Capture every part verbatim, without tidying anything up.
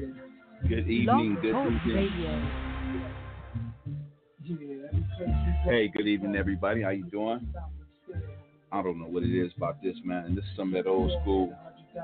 Good Blog evening, good Talk evening. Radio. Hey, good evening, everybody. How you doing? I don't know what it is about this, man. And this is some of that old school.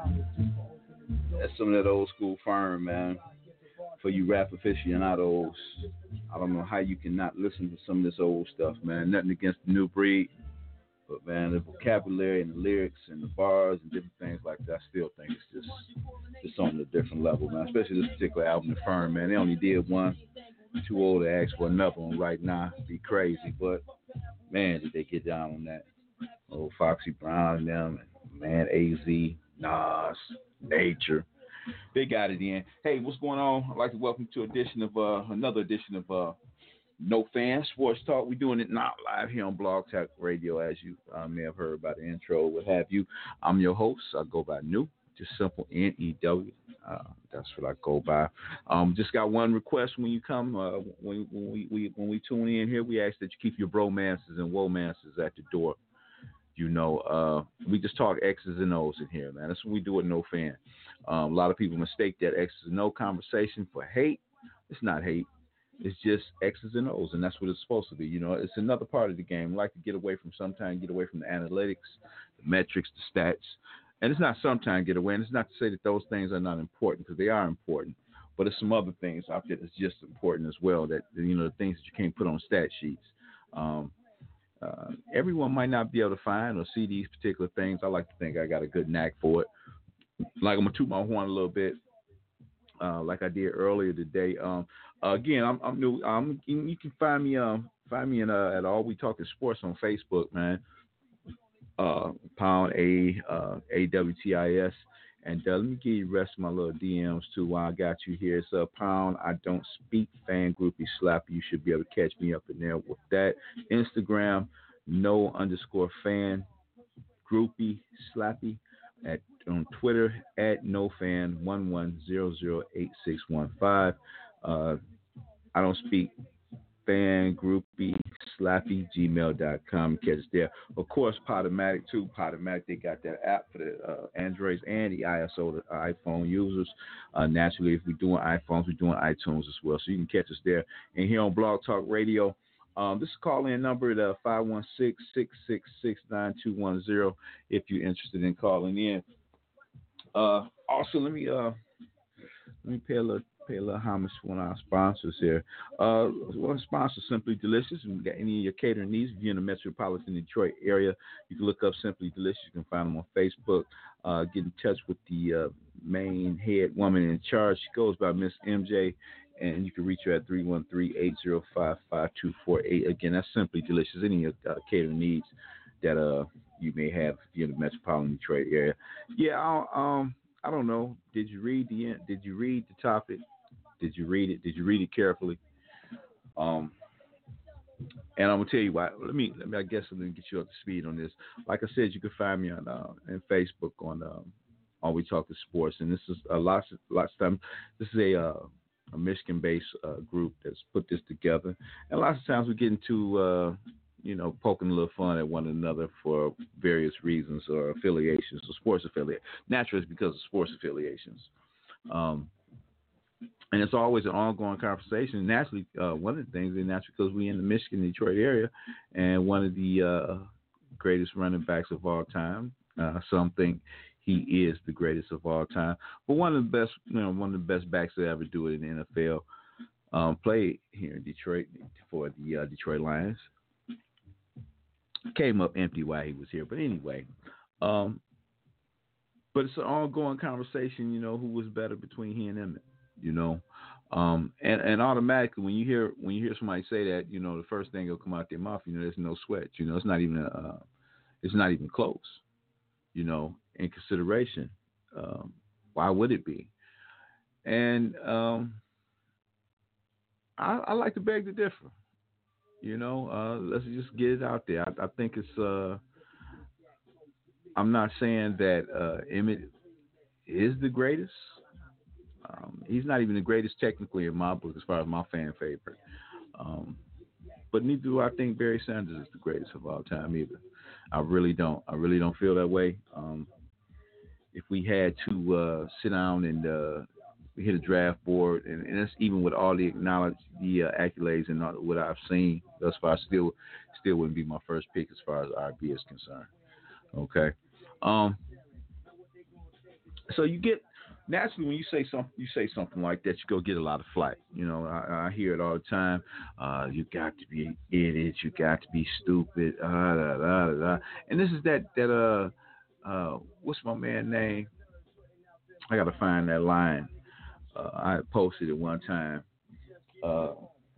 That's some of that old school firm, man. For you rap aficionados, I don't know how you cannot listen to some of this old stuff, man. Nothing against the new breed, but man, the vocabulary and the lyrics and the bars and different things like that, I still think it's just just on a different level, man. Especially this particular album, The Firm, man. They only did one. Too old to ask for another one right now. It'd be crazy, but man, did they get down on that? Old Foxy Brown and them, and man, A Z, Nas, Nature. They got it in. Hey, what's going on? I'd like to welcome you to edition of uh, another edition of uh, No Fan Sports Talk. We're doing it not live here on Blog Talk Radio, as you uh, may have heard by the intro, what have you. I'm your host. I go by New, just simple N E W. Uh, that's what I go by. Um, just got one request when you come, uh, when, when we, we when we tune in here, we ask that you keep your bromances and womances at the door. You know, uh, we just talk X's and O's in here, man. That's what we do at No Fan. Um, a lot of people mistake that X's and O conversation for hate. It's not hate. It's just X's and O's, and that's what it's supposed to be. You know, it's another part of the game. We like to get away from sometimes, get away from the analytics, the metrics, the stats. And it's not sometimes get away, and it's not to say that those things are not important, because they are important. But there's some other things out there that's just important as well, that, you know, the things that you can't put on stat sheets. Um, uh, everyone might not be able to find or see these particular things. I like to think I got a good knack for it. Like, I'm going to toot my horn a little bit, uh, like I did earlier today. Um, uh, again, I'm, I'm new. Um, you can find me um, find me in, uh, at All We Talking Sports on Facebook, man. Uh, pound A uh, A W T I S, and uh, let me give you the rest of my little D Ms too while I got you here. It's a uh, pound I don't speak fan groupie slap. You should be able to catch me up in there with that. Instagram no underscore fan groupie slappy. At on Twitter at no fan one one zero zero eight six one five. Uh, I don't speak fan groupie slappy gmail dot com. Catch us there. Of course, Podomatic too. Podomatic, they got that app for the uh, Androids and the I S O, the iPhone users. Uh, naturally, if we're doing iPhones, we're doing iTunes as well. So you can catch us there. And here on Blog Talk Radio, um, this is call-in number at uh, five one six, six six six, nine two one zero if you're interested in calling in. Uh, also, let me uh, let me pay a little pay a little homage to one of our sponsors here. Uh, one sponsor, Simply Delicious. If you got any of your catering needs, if you're in the metropolitan Detroit area, you can look up Simply Delicious. You can find them on Facebook. Uh, get in touch with the uh, main head woman in charge. She goes by Miss M J, and you can reach her at three one three, eight zero five, five two four eight. Again, that's Simply Delicious. Any of your uh, catering needs that uh you may have if you're in the metropolitan Detroit area. Yeah, I'll, um, I don't know. Did you read the Did you read the topic? Did you read it? Did you read it carefully? Um, and I'm gonna tell you why. Let me, let me. I guess I'm gonna get you up to speed on this. Like I said, you can find me on uh, on Facebook on um, All We Talk to Sports, and this is a lots lots of time. This is a uh, a Michigan-based uh, group that's put this together, and lots of times we get into uh, you know, poking a little fun at one another for various reasons or affiliations or sports affiliations. Naturally, it's because of sports affiliations. Um, and it's always an ongoing conversation. Naturally, uh, one of the things is naturally because we're in the Michigan, Detroit area, and one of the uh, greatest running backs of all time. Uh, some think he is the greatest of all time, but one of the best, you know, one of the best backs to ever do it in the N F L. Um, played here in Detroit for the uh, Detroit Lions. Came up empty while he was here, but anyway, um, but it's an ongoing conversation. You know, who was better between he and Emmett? You know, um, and and automatically when you hear when you hear somebody say that, you know, the first thing that'll come out their mouth, you know, there's no sweat. You know, it's not even a, uh, it's not even close. You know, in consideration, um, why would it be? And um, I, I like to beg to differ. You know, uh, let's just get it out there. I, I think it's. Uh, I'm not saying that uh, Emmett is the greatest. Um, he's not even the greatest technically in my book as far as my fan favorite. Um, but neither do I think Barry Sanders is the greatest of all time either. I really don't. I really don't feel that way. Um, if we had to uh, sit down and uh, hit a draft board, and, and that's even with all the acknowledged the uh, accolades and all, what I've seen thus far. Still, still wouldn't be my first pick as far as R and B is concerned. Okay, um, so you get naturally when you say something, you say something like that, you go get a lot of flack. You know, I, I hear it all the time. Uh, you got to be an idiot. You got to be stupid. Uh, da, da, da, da. And this is that that uh uh what's my man name? I gotta find that line. Uh, I posted it one time. Uh,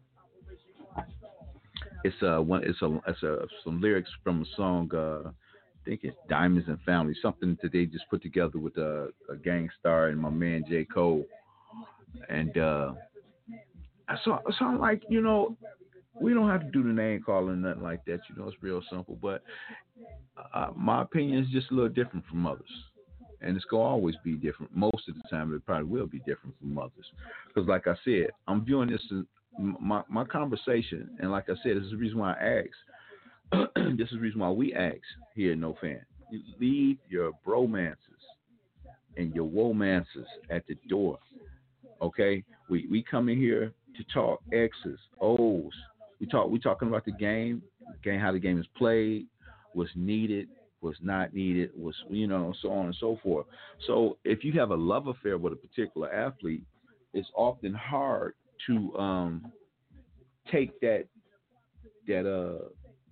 it's a one. It's a it's a some lyrics from a song. Uh, I think it's Diamonds and Family. Something that they just put together with a, a Gang Starr and my man J Cole. And uh, so so I'm like, you know, we don't have to do the name calling nothing like that. You know, it's real simple. But uh, my opinion is just a little different from others. And it's going to always be different. Most of the time, it probably will be different from others. Because, like I said, I'm viewing this as my, my conversation. And like I said, this is the reason why I asked. This is the reason why we ask here at No Fan. You leave your bromances and your womances at the door. Okay? We we come in here to talk X's, O's. We talk, we talking about the game, game, how the game is played, what's needed, was not needed, was, you know, so on and so forth. So if you have a love affair with a particular athlete, it's often hard to um, take that that uh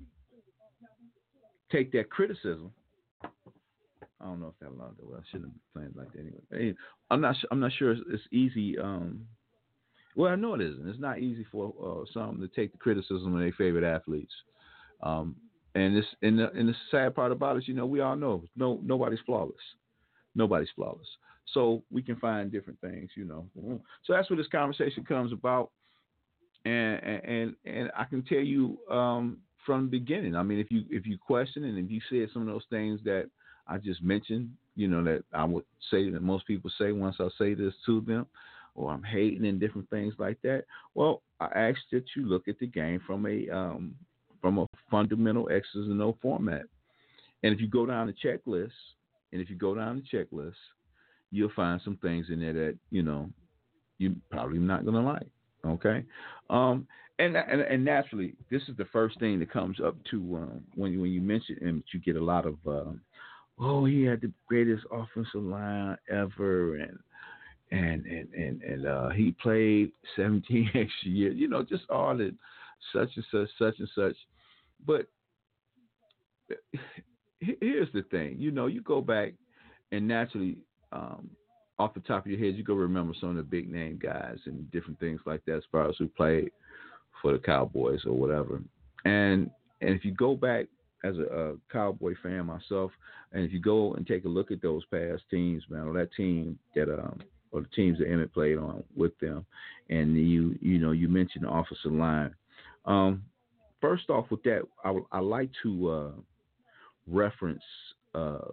take that criticism. I don't know if that allowed that. Well, I shouldn't be playing like that anyway. I'm not. I'm not sure it's, it's easy. Um, well, I know it isn't. It's not easy for uh, some to take the criticism of their favorite athletes. Um, And this and the and the sad part about it, you know, we all know no nobody's flawless. Nobody's flawless. So we can find different things, you know. So that's what this conversation comes about. And and and I can tell you um, from the beginning. I mean, if you if you question and if you said some of those things that I just mentioned, you know, that I would say that most people say once I say this to them, or I'm hating and different things like that. Well, I ask that you look at the game from a um, from a fundamental X's and O format. And if you go down the checklist, and if you go down the checklist, you'll find some things in there that, you know, you're probably not going to like. Okay. Um, and, and and naturally, this is the first thing that comes up to um, when, you, when you mention him, you get a lot of, um, oh, he had the greatest offensive line ever. And, and, and, and, and uh, he played seventeen extra years, you know, just all that such and such, such and such. But here's the thing, you know, you go back and naturally, um, off the top of your head, you go remember some of the big name guys and different things like that as far as who played for the Cowboys or whatever. And and if you go back as a, a Cowboy fan myself, and if you go and take a look at those past teams, man, or that team that um or the teams that Emmett played on with them, and you you know you mentioned the offensive line. Um, first off, with that, I, I like to uh, reference. Uh,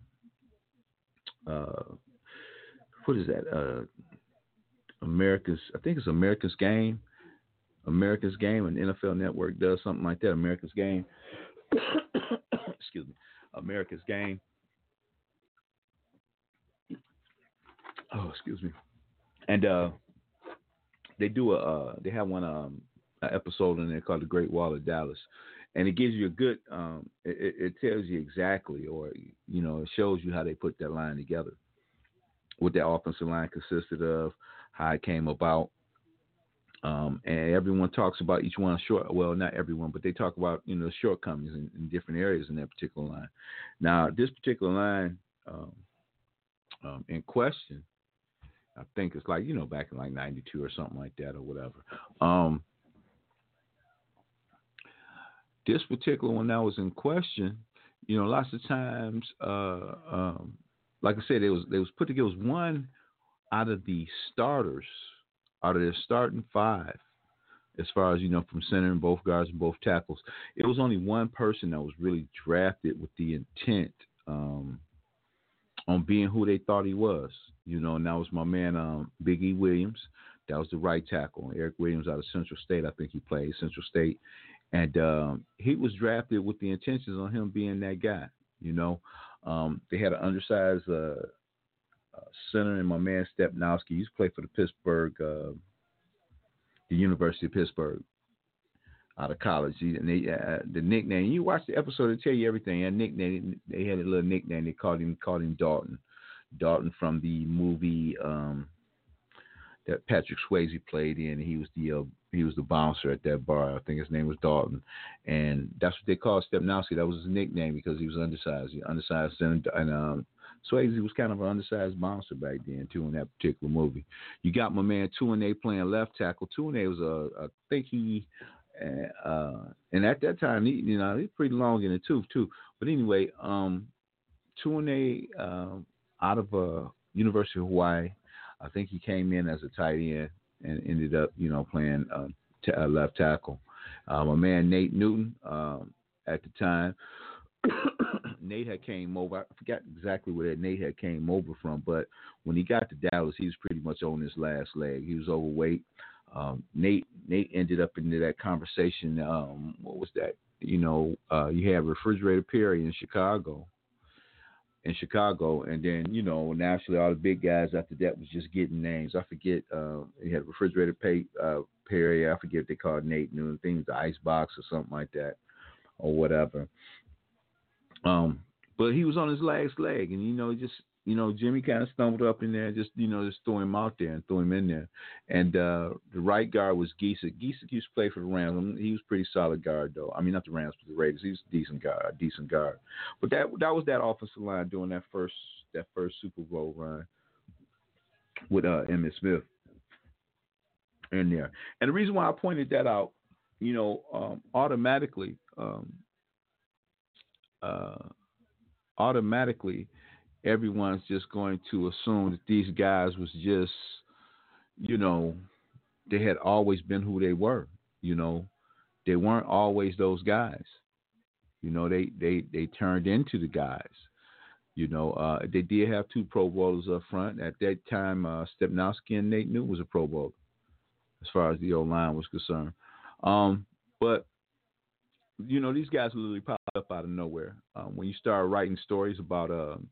uh, what is that? Uh, America's, I think it's America's Game. America's Game, and N F L Network does something like that. America's Game. Excuse me. America's Game. Oh, excuse me. And uh, they do a, uh, they have one um, an episode in there called The Great Wall of Dallas, and it gives you a good, um, it, it tells you exactly, or you know, it shows you how they put that line together, what that offensive line consisted of, how it came about. Um, and everyone talks about each one short. Well, not everyone, but they talk about, you know, shortcomings in, in different areas in that particular line. Now, this particular line um, um, in question, I think it's like, you know, back in like ninety-two or something like that or whatever. Um, this particular one that was in question, you know, lots of times, uh, um, like I said, it was, it was put together, it was one out of the starters, out of their starting five, as far as, you know, from center and both guards and both tackles. It was only one person that was really drafted with the intent um, on being who they thought he was, you know, and that was my man, um, Big E. Williams. That was the right tackle. Eric Williams out of Central State. I think he played Central State. And um, he was drafted with the intentions on him being that guy, you know. Um, they had an undersized uh, uh, center, and my man Stepnowski. He used to play for the Pittsburgh, uh, the University of Pittsburgh, out of college. He, and they, uh, the nickname. You watch the episode; they tell you everything. And nickname. They had a little nickname. They called him called him Dalton. Dalton from the movie um, that Patrick Swayze played in. He was the uh, he was the bouncer at that bar. I think his name was Dalton, and that's what they called Stepnowski. That was his nickname because he was undersized. He undersized, and, and um, Swayze was kind of an undersized bouncer back then too in that particular movie. You got my man Tuanay playing left tackle. Tuanay was a, I think he, uh, and at that time he, you know, he's pretty long in the tooth too. But anyway, um, Tuanay uh, out of uh, University of Hawaii. I think he came in as a tight end and ended up, you know, playing uh, t- uh, left tackle. Uh, my man Nate Newton um, at the time. Nate had came over. I forgot exactly where that Nate had came over from, but when he got to Dallas, he was pretty much on his last leg. He was overweight. Um, Nate Nate ended up into that conversation. Um, what was that? You know, uh, you had Refrigerator Perry in Chicago. In Chicago, and then, you know, naturally all the big guys after that was just getting names. I forget, uh, he had Refrigerator Pay, uh, Perry, I forget what they called Nate Newton, things, the Icebox or something like that, or whatever. Um, but he was on his last leg, and, you know, just, you know, Jimmy kind of stumbled up in there and just, you know, just threw him out there and threw him in there. And uh, the right guard was Giesick. Giesick used to play for the Rams. I mean, he was a pretty solid guard, though. I mean, not the Rams, but the Raiders. He was a decent guard, a decent guard. But that that was that offensive line during that first that first Super Bowl run with uh, Emmitt Smith in there. And the reason why I pointed that out, you know, um, automatically, um, uh, automatically, everyone's just going to assume that these guys was just, you know, they had always been who they were. You know, they weren't always those guys. You know, they they they turned into the guys. You know, uh, they did have two Pro Bowlers up front at that time. Uh, Stepnowski and Nate Newton was a Pro Bowler, as far as the O line was concerned. Um, but you know, these guys literally popped up out of nowhere. Um, when you start writing stories about um,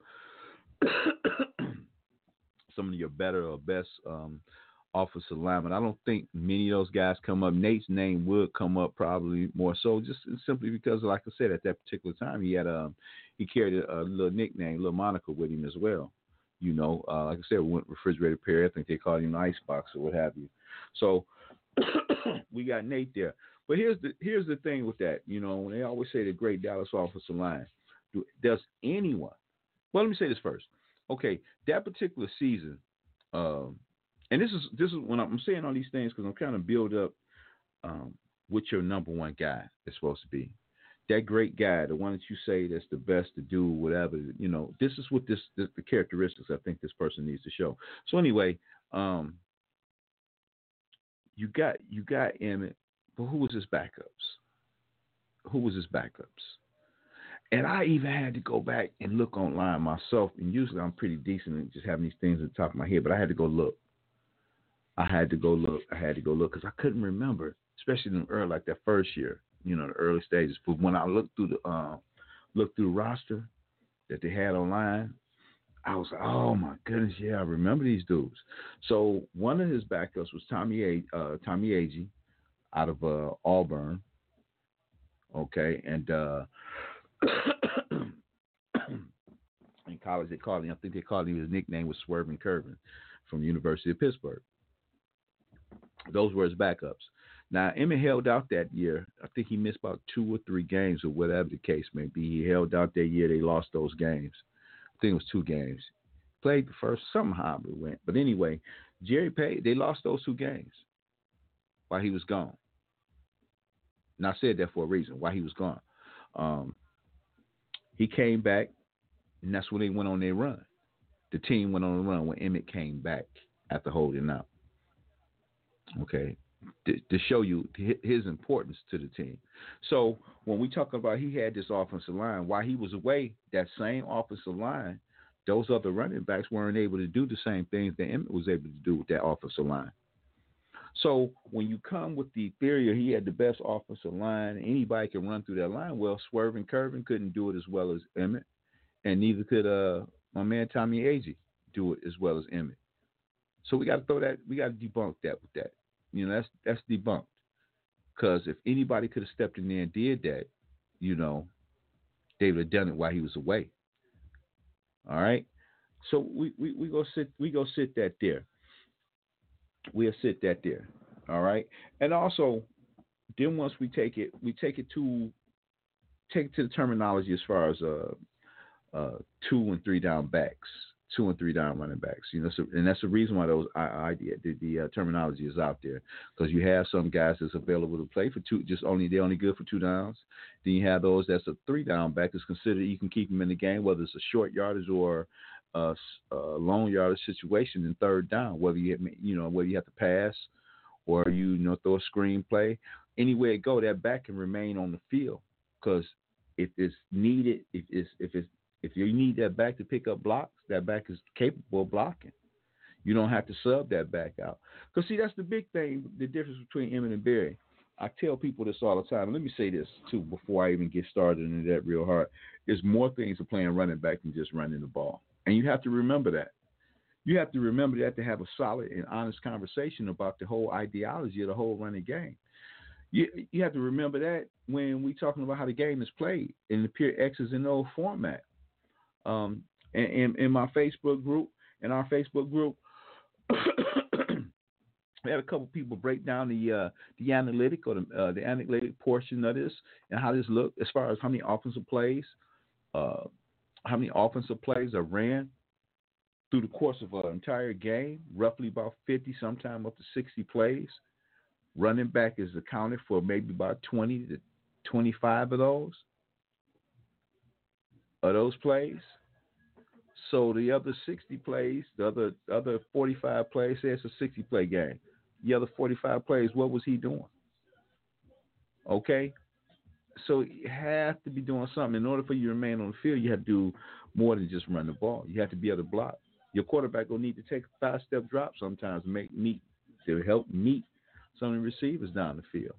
some of your better or best um, offensive linemen, I don't think many of those guys come up. Nate's name would come up probably more so, just simply because, like I said, at that particular time he had a he carried a, a little nickname, a little moniker with him as well. You know, uh, like I said, we went Refrigerator Perry. I think they called him Icebox or what have you. So we got Nate there. But here's the here's the thing with that. You know, when they always say the great Dallas offensive line, do, does anyone? Well, let me say this first. Okay, that particular season, um, and this is this is when I'm saying all these things because I'm kind of build up um, what your number one guy is supposed to be. That great guy, the one that you say that's the best to do whatever. You know, this is what this, this the characteristics I think this person needs to show. So anyway, um, you got you got Emmitt, but who was his backups? Who was his backups? And I even had to go back and look online myself. And usually I'm pretty decent at just having these things at the top of my head, but I had to go look. I had to go look. I had to go look because I couldn't remember, especially in the early, like that first year, you know, the early stages. But when I looked through the uh, looked through the roster that they had online, I was like, oh my goodness, yeah, I remember these dudes. So one of his backups was Tommy A, uh, Tommy Agee out of uh, Auburn. Okay, and uh, in college they called him. I think they called him. His nickname was Swerving Curvin from the University of Pittsburgh. Those were his backups. Now, Emmitt held out that year. I think he missed about two or three games or whatever the case may be. He held out that year. They lost those games. I think it was two games. Played the first, somehow it went. But anyway, Jerry Page, they lost those two games while he was gone. And I said that for a reason, why he was gone. Um, he came back, and that's when they went on their run. The team went on a run when Emmitt came back after holding out. Okay, to, to show you his importance to the team. So when we talk about he had this offensive line, while he was away, that same offensive line, those other running backs weren't able to do the same things that Emmitt was able to do with that offensive line. So when you come with the theory he had the best offensive line, anybody can run through that line. Well, Swerving Curvin couldn't do it as well as Emmitt, and neither could uh, my man Tommy Agee do it as well as Emmett. So we got to throw that. We got to debunk that with that. You know, that's that's debunked. Because if anybody could have stepped in there and did that, you know, they would have done it while he was away. All right. So we, we, we go sit we go sit that there. We'll sit that there. All right. And also, then once we take it, we take it to take it to the terminology as far as uh uh two and three down backs, two and three down running backs. You know, so, and that's the reason why those I, idea the, the uh, terminology is out there, because you have some guys that's available to play for two, just only they're only good for two downs. Then you have those that's a three down back that's considered you can keep them in the game, whether it's a short yardage or a, a long yardage situation in third down, whether you you know whether you have to pass or you, you know throw a screen play. Anywhere it go, that back can remain on the field, because if it's needed, if it's if it's if you need that back to pick up blocks, that back is capable of blocking. You don't have to sub that back out. Because, see, that's the big thing, the difference between Emmett and Barry. I tell people this all the time. And let me say this, too, before I even get started into that real hard. There's more things to playing running back than just running the ball. And you have to remember that. You have to remember that to have a solid and honest conversation about the whole ideology of the whole running game. You, you have to remember that when we're talking about how the game is played in the pure X's and O's format. Um, in, in, in my Facebook group, in our Facebook group, we had a couple people break down the uh, the analytic or the, uh, the analytic portion of this and how this looked as far as how many offensive plays, uh, how many offensive plays are ran through the course of an entire game, roughly about fifty, sometime up to sixty plays. Running back is accounted for maybe about twenty to twenty-five of those. Of those plays. So the other sixty plays, the other other forty-five plays, say it's a sixty play game. The other forty-five plays, what was he doing? Okay? So you have to be doing something. In order for you to remain on the field, you have to do more than just run the ball. You have to be able to block. Your quarterback will need to take a five-step drop sometimes to make meet to help meet some of the receivers down the field.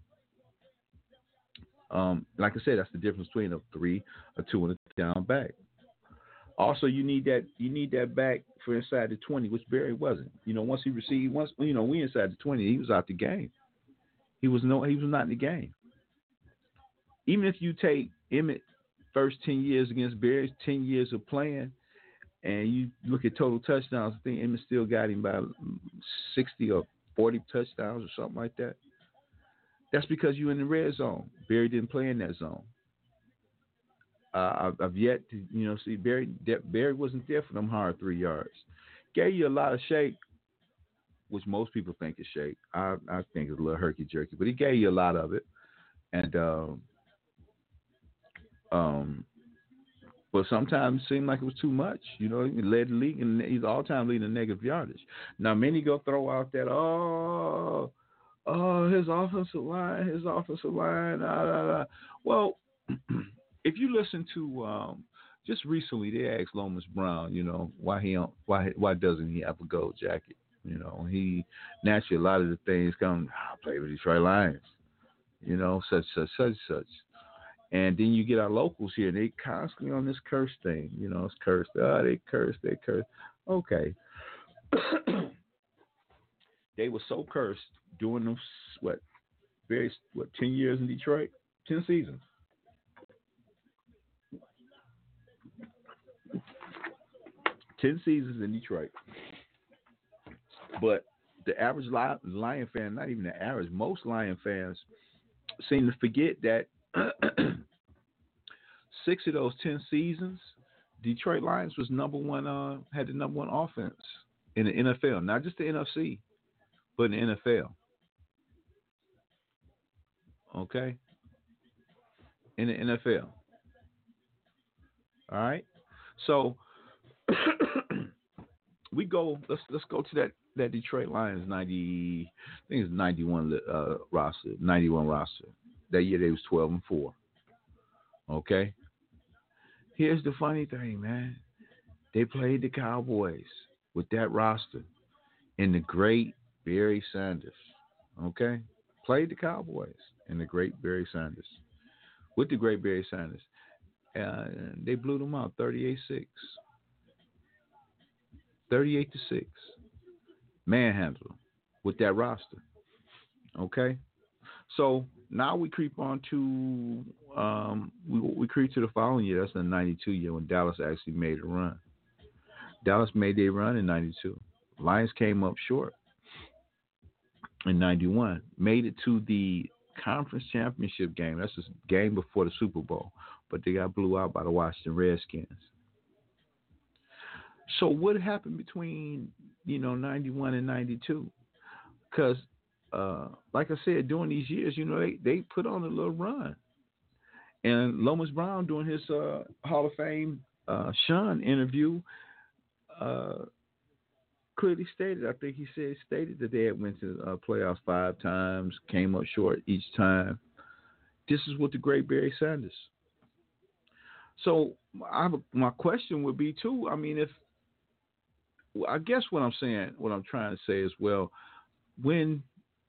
Um, like I said, that's the difference between a three, a two, and a down back. Also, you need that you need that back for inside the twenty, which Barry wasn't. You know, once he received, once you know, we inside the twenty, he was out the game. He was no, he was not in the game. Even if you take Emmett first ten years against Barry's ten years of playing, and you look at total touchdowns, I think Emmett still got him by sixty or forty touchdowns or something like that. That's because you're in the red zone. Barry didn't play in that zone. Uh, I've, I've yet to, you know, see Barry. Barry wasn't there for them hard three yards. Gave you a lot of shake, which most people think is shake. I, I think it's a little herky jerky, but he gave you a lot of it. And um, um, but sometimes it seemed like it was too much. You know, he led the league, and he's all time leading in negative yardage. Now many go throw out that oh. Oh, his offensive line, his offensive line. Ah, ah, ah. Well, if you listen to um, just recently, they asked Lomas Brown, you know, why he don't, why why doesn't he have a gold jacket? You know, he naturally a lot of the things come. I play with Detroit Lions, you know, such such such such. And then you get our locals here, they constantly on this curse thing. You know, it's cursed. Oh, they curse, they curse. Okay. They were so cursed doing them, what, very, what, ten years in Detroit? ten seasons. ten seasons in Detroit. But the average Lion fan, not even the average, most Lion fans seem to forget that six of those ten seasons, Detroit Lions was number one, uh, had the number one offense in the N F L, not just the N F C. But in the N F L. Okay? In the N F L. All right? So we go, let's let's go to that, that Detroit Lions ninety, I think it's ninety-one uh, roster, ninety-one roster. That year they was twelve and four. Okay? Here's the funny thing, man. They played the Cowboys with that roster in the great Barry Sanders, okay? Played the Cowboys and the great Barry Sanders. With the great Barry Sanders. Uh, they blew them out thirty-eight six. thirty-eight to six. Manhandle with that roster. Okay? So now we creep on to um, we, we creep to the following year. That's the ninety-two year when Dallas actually made a run. Dallas made their run in ninety-two. Lions came up short in ninety-one. Made it to the conference championship game. That's the game before the Super Bowl. But they got blew out by the Washington Redskins. So what happened between, you know, ninety-one and ninety-two? Because, uh, like I said, during these years, you know, they, they put on a little run. And Lomas Brown, during his uh, Hall of Fame uh, Sean interview, uh, clearly stated, I think he said, stated that they had went to uh, playoffs five times, came up short each time. This is what the great Barry Sanders. So I have a, my question would be, too, I mean, if, I guess what I'm saying, what I'm trying to say is, well, when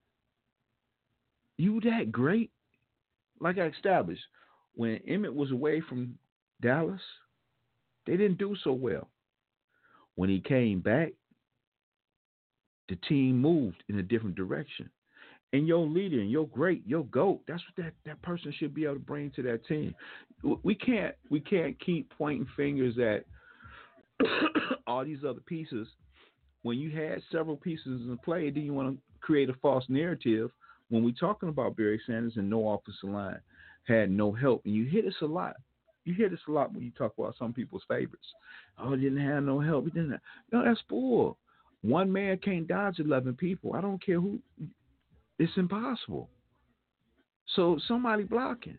you that great, like I established, when Emmett was away from Dallas, they didn't do so well. When he came back, the team moved in a different direction. And your leader and your great, your GOAT, that's what that, that person should be able to bring to that team. We can't we can't keep pointing fingers at all these other pieces. When you had several pieces in play, then you want to create a false narrative when we're talking about Barry Sanders and no offensive line, had no help. And you hear this a lot. You hear this a lot when you talk about some people's favorites. Oh, he didn't have no help. He didn't have. No, that's bull. One man can't dodge eleven people. I don't care who. It's impossible. So somebody blocking.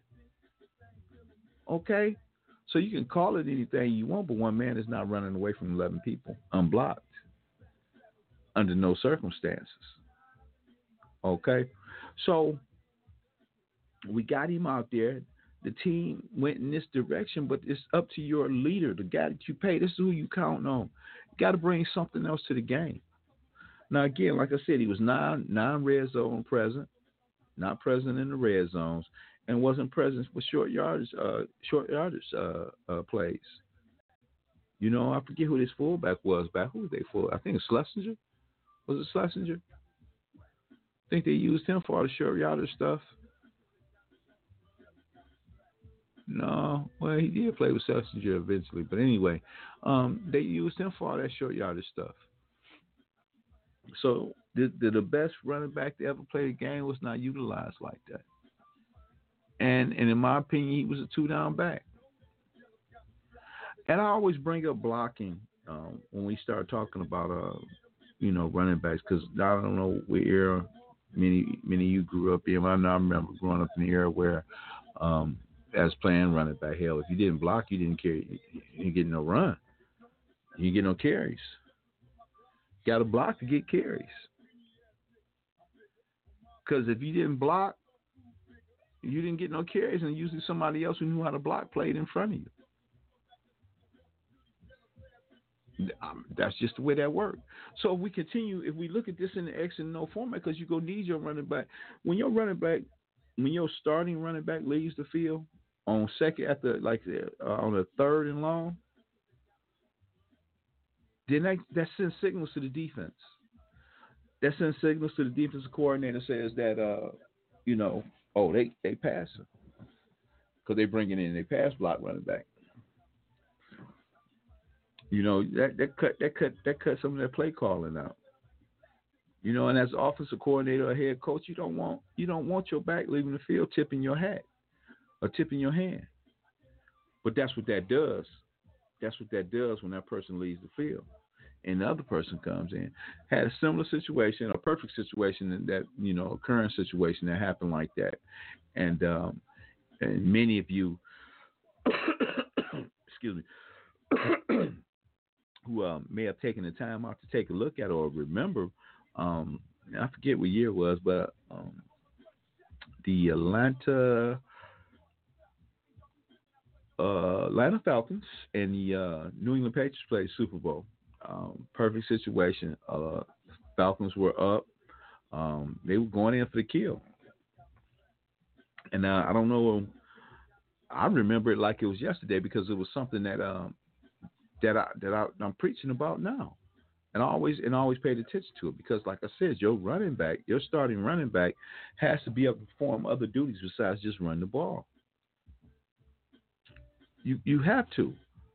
Okay? So you can call it anything you want, but one man is not running away from eleven people unblocked under no circumstances. Okay? So we got him out there. The team went in this direction, but it's up to your leader, the guy that you pay. This is who you count on. You got to bring something else to the game. Now, again, like I said, he was non, non-red zone present, not present in the red zones, and wasn't present for short yardage, uh, short yardage uh, uh, plays. You know, I forget who this fullback was back. Who was they for? I think it's Schlesinger. Was it Schlesinger? I think they used him for all the short yardage stuff. No, well, he did play with Schlesinger eventually, but anyway, um, they used him for all that short yardage stuff. So the, the the best running back to ever play the game was not utilized like that. And and in my opinion, he was a two down back. And I always bring up blocking um, when we start talking about uh you know running backs, because I don't know what era many many of you grew up in. I know I remember growing up in the era where um, as playing running back, hell, if you didn't block, you didn't carry, you didn't get no run, you didn't get no carries. Got to block to get carries. Because if you didn't block, you didn't get no carries, and usually somebody else who knew how to block played in front of you. Um, that's just the way that worked. So if we continue, if we look at this in the X and no format, because you're going to need your running back. When your running back, when your starting running back leaves the field on second, at the, like uh, on the third and long, then that, that sends signals to the defense. That sends signals to the defensive coordinator, says that, uh, you know, oh, they, they pass him. Because they bring it in, they pass block running back. You know, that, that cut that cut that cut some of that play calling out. You know, and as an offensive coordinator or head coach, you don't want you don't want your back leaving the field tipping your hat or tipping your hand. But that's what that does. That's what that does when that person leaves the field. And the other person comes in. Had a similar situation, a perfect situation, that, you know, a current situation that happened like that. And um, and many of you, excuse me, who um, may have taken the time out to take a look at or remember, um, I forget what year it was, but um, the Atlanta uh, Atlanta Falcons and the uh, New England Patriots played Super Bowl. Um, perfect situation. Uh, Falcons were up. Um, they were going in for the kill. And uh, I don't know. I remember it like it was yesterday because it was something that um, that I that I, I'm preaching about now. And always and always paid attention to it because, like I said, your running back, your starting running back, has to be able to perform other duties besides just run the ball. You you have to.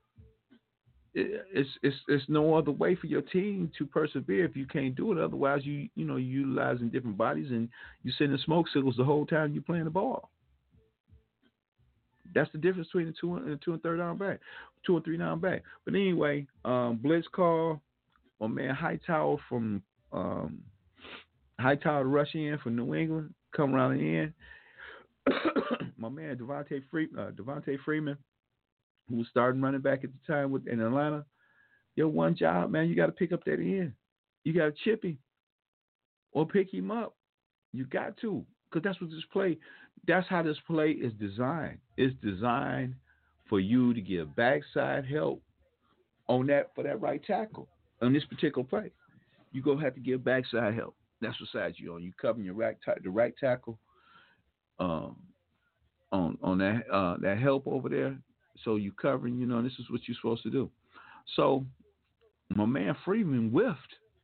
It's it's it's no other way for your team to persevere if you can't do it. Otherwise, you you know you utilizing different bodies and you sending smoke signals the whole time you're playing the ball. That's the difference between the two and the two and third down back, two and three down back. But anyway, um, blitz call. My man Hightower from um, Hightower to rush in from New England, come around the end. My man Devontae Free, uh, Devontae Freeman, who was starting running back at the time with in Atlanta. Your one job, man, you got to pick up that end. You got to chip him or pick him up. You got to, because that's what this play. That's how this play is designed. It's designed for you to get backside help on that for that right tackle on this particular play. You gonna have to give backside help. That's what side you on. You covering your right ta- the right tackle um, on on that uh, that help over there. So you covering. You know, this is what you're supposed to do. So my man Freeman whiffed.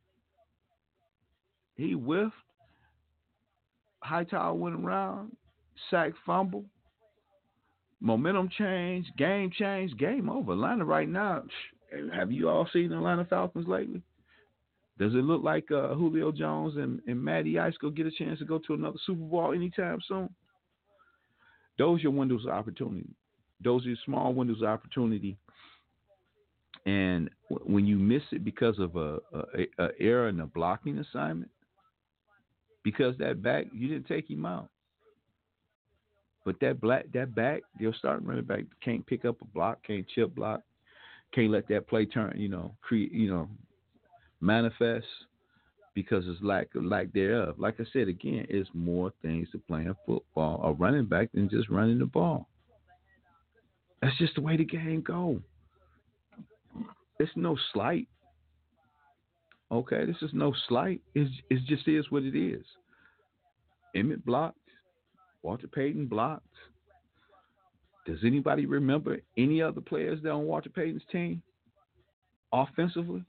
He whiffed. Hightower went around, sack, fumble, momentum change, game change, game over. Atlanta right now. Have you all seen the Atlanta Falcons lately? Does it look like uh, Julio Jones and, and Matty Ice go get a chance to go to another Super Bowl anytime soon? Those are your windows of opportunity. Those are your small windows of opportunity. And w- when you miss it because of a, a, a error in a blocking assignment, because that back, you didn't take him out. But that black, that back, your starting running back can't pick up a block, can't chip block, can't let that play turn, you know, create, you know, manifest because it's lack lack thereof. Like I said again, it's more things to playing football or running back than just running the ball. That's just the way the game go. It's no slight. Okay, this is no slight. It's it just is what it is. Emmett blocked. Walter Payton blocked. Does anybody remember any other players that on Walter Payton's team offensively?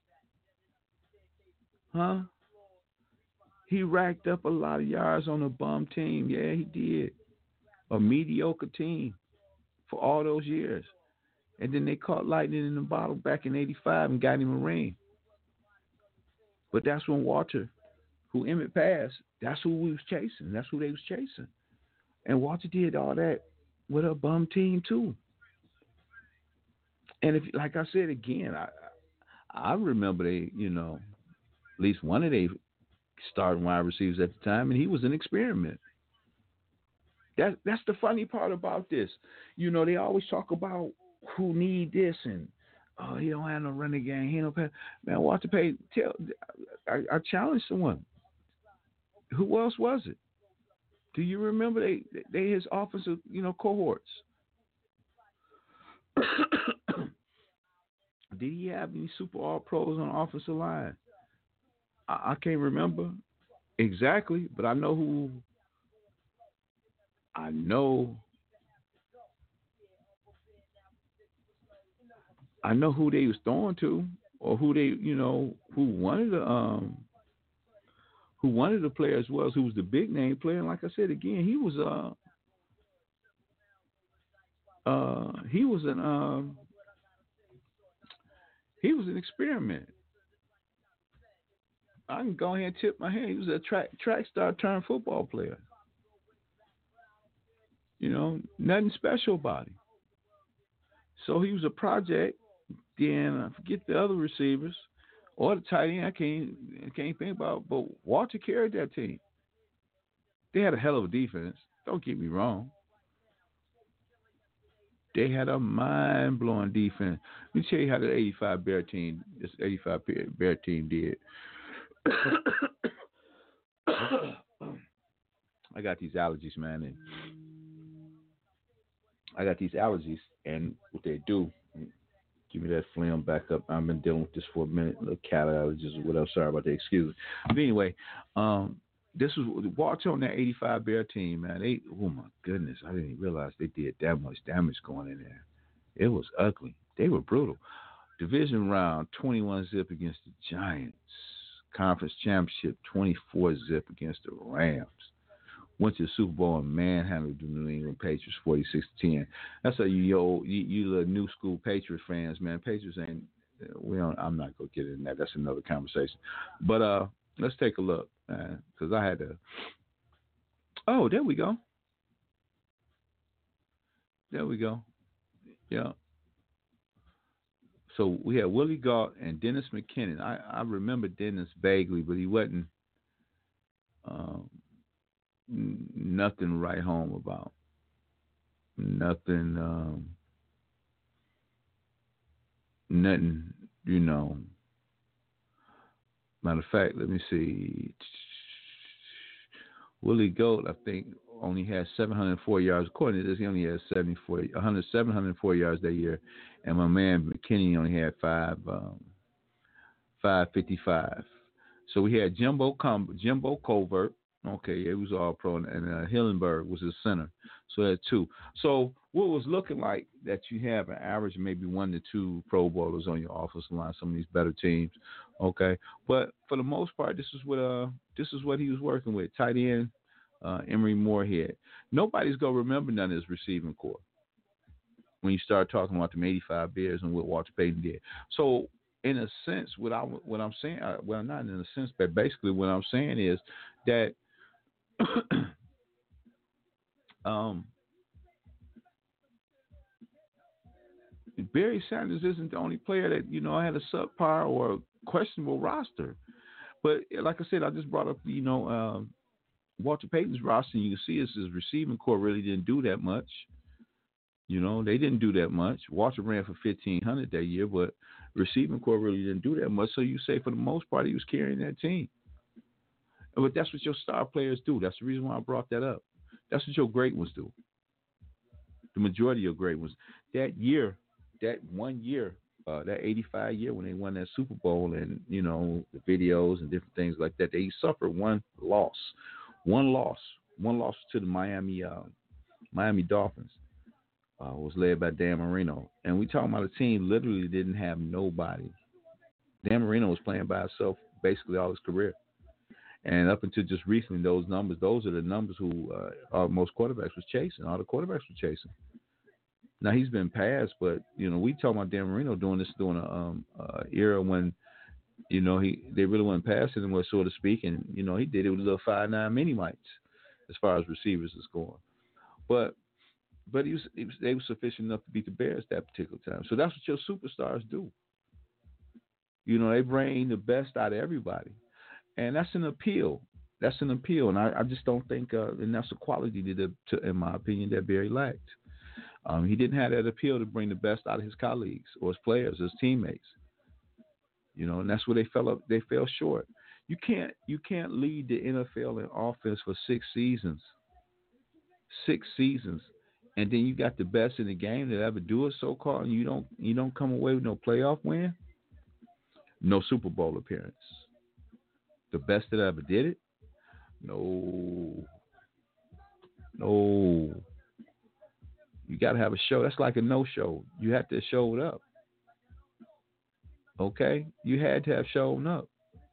Huh? He racked up a lot of yards on a bum team. Yeah, he did. A mediocre team for all those years. And then they caught lightning in the bottle back in eighty-five and got him a ring. But that's when Walter, who Emmett passed, that's who we was chasing. That's who they was chasing. And Walter did all that with a bum team too. And if, like I said again, I I remember they, you know, at least one of they starting wide receivers at the time, and he was an experiment. That that's the funny part about this. You know, they always talk about who need this and oh, he don't have no running game. He don't pay. Man, Walter Payton. Tell I, I challenge someone. Who else was it? Do you remember they they his offensive you know cohorts? Did he have any super all pros on the offensive line? I, I can't remember exactly, but I know who. I know. I know who they was throwing to, or who they, you know, who wanted the um, who wanted the players was, who was the big name player. And like I said again, he was uh, uh, he was an um, he was an experiment. I can go ahead and tip my hand. He was a track track star turned football player. You know, nothing special about him. So he was a project. Then I forget the other receivers or the tight end. I can't I can't think about. But Walter carried that team. They had a hell of a defense. Don't get me wrong. They had a mind blowing defense. Let me tell you how the eighty-five Bear team, this eighty-five Bear team did. I got these allergies, man, and I got these allergies, and what they do. Give me that phlegm back up. I've been dealing with this for a minute. Little cat allergies or whatever. Sorry about that. Excuse me. But anyway, um, this was Walter on that eighty-five Bear team, man. They, oh my goodness, I didn't even realize they did that much damage going in there. It was ugly. They were brutal. Division round, twenty-one zip against the Giants. Conference championship, twenty-four zip against the Rams. Went to the Super Bowl and manhandled the New England Patriots forty-six to ten. That's how you, yo, you, you little new school Patriots fans, man. Patriots ain't, we don't, I'm not going to get into that. That's another conversation. But uh, let's take a look, man, because I had to. Oh, there we go. There we go. Yeah. So we had Willie Gault and Dennis McKinnon. I, I remember Dennis vaguely, but he wasn't um, nothing to write home about. Nothing, um, nothing, you know. Matter of fact, let me see. Willie Gault, I think, only had seven hundred four yards. According to this, he only had seventy-four, one hundred, seven hundred four yards that year. And my man McKinney only had five, um, five fifty-five. So we had Jimbo Com- Jimbo Covert. Okay, it was all pro, and uh, Hillenberg was his center. So that two. So what was looking like that you have an average of maybe one to two Pro Bowlers on your offensive line. Some of these better teams. Okay, but for the most part, this is what uh this is what he was working with. Tight end. Uh, Emery Moorhead. Nobody's gonna remember none of his receiving core when you start talking about them eighty-five Bears and what Walter Payton did. So, in a sense, what I what I'm saying, uh, well, not in a sense, but basically what I'm saying is that um, Barry Sanders isn't the only player that you know had a subpar or questionable roster. But like I said, I just brought up you know. Um, Walter Payton's roster, you can see is his receiving core really didn't do that much. You know, they didn't do that much. Walter ran for fifteen hundred that year, but receiving core really didn't do that much. So you say for the most part, he was carrying that team. But that's what your star players do. That's the reason why I brought that up. That's what your great ones do. The majority of your great ones. That year, that one year, uh, that eighty-five year when they won that Super Bowl and, you know, the videos and different things like that, they suffered one loss. One loss, one loss to the Miami uh, Miami Dolphins uh, was led by Dan Marino. And we talking about a team literally didn't have nobody. Dan Marino was playing by himself basically all his career. And up until just recently, those numbers, those are the numbers who uh, most quarterbacks was chasing. All the quarterbacks were chasing. Now, he's been passed, but, you know, we talking about Dan Marino doing this during an um, uh, era when, you know, he they really weren't passing him, so to speak, and you know he did it with a little five nine mini mites as far as receivers is going. But but he was, he was they were sufficient enough to beat the Bears that particular time. So that's what your superstars do. You know, they bring the best out of everybody, and that's an appeal. That's an appeal, and I, I just don't think, uh, and that's a quality that, to, in my opinion, that Barry lacked. Um, he didn't have that appeal to bring the best out of his colleagues or his players, his teammates. You know, and that's where they fell up. They fell short. You can't you can't lead the N F L in offense for six seasons, six seasons, and then you got the best in the game that ever do it, so called, and you don't you don't come away with no playoff win, no Super Bowl appearance. The best that ever did it, no, no. You got to have a show. That's like a no show. You have to show it up. Okay, you had to have shown up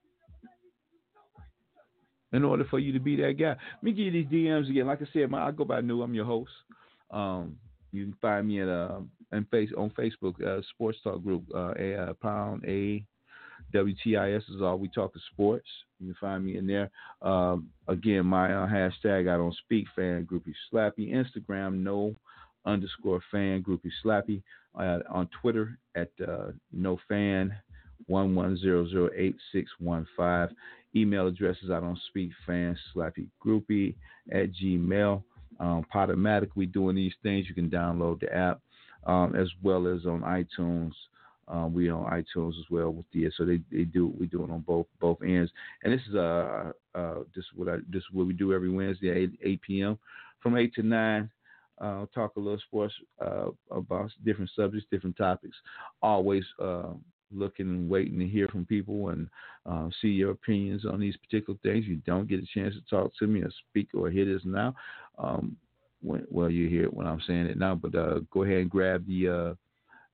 in order for you to be that guy. Let me give you these D Ms again. Like I said, my, I go by New. I'm your host. Um, you can find me at uh, and face on Facebook, uh, Sports Talk Group. Uh, a uh, pound a W T I S is all we talk is sports. You can find me in there. Um, again, my uh, hashtag I don't speak fan groupie slappy. Instagram no underscore fan groupie slappy. Uh, on Twitter at uh, no fan one one zero zero eight six one five. Email addresses I don't speak fan slappy groupie at Gmail. Um, Podomatic, we doing these things. You can download the app um, as well as on iTunes. Um, we on iTunes as well with the so they, they do we do it on both both ends. And this is uh, uh this is what I this is what we do every Wednesday at eight, eight p.m. from eight to nine. Uh, talk a little sports uh, about different subjects, different topics. Always uh, looking and waiting to hear from people and uh, see your opinions on these particular things. You don't get a chance to talk to me or speak or hear this now. Um, when, well, you hear it when I'm saying it now, but uh, go ahead and grab the uh,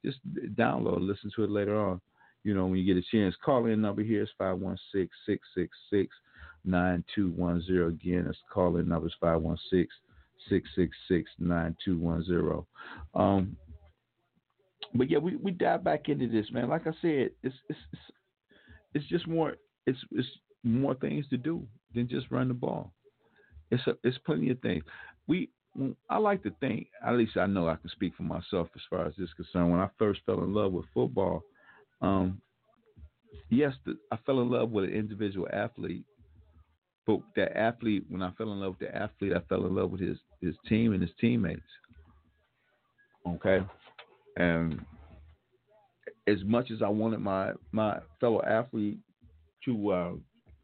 just download, listen to it later on. You know, when you get a chance, call in number here is five one six, six six six, nine two one zero. Again, that's call in number is five one six, six six six, nine two one zero. Um, but yeah, we, we dive back into this, man. Like I said, it's it's it's, it's just more it's it's more things to do than just run the ball. It's a, it's plenty of things. We I like to think, at least I know I can speak for myself as far as this is concerned. When I first fell in love with football, um, yes, the, I fell in love with an individual athlete, but that athlete, when I fell in love with the athlete, I fell in love with his, his team and his teammates. Okay, and as much as I wanted my my fellow athlete to uh,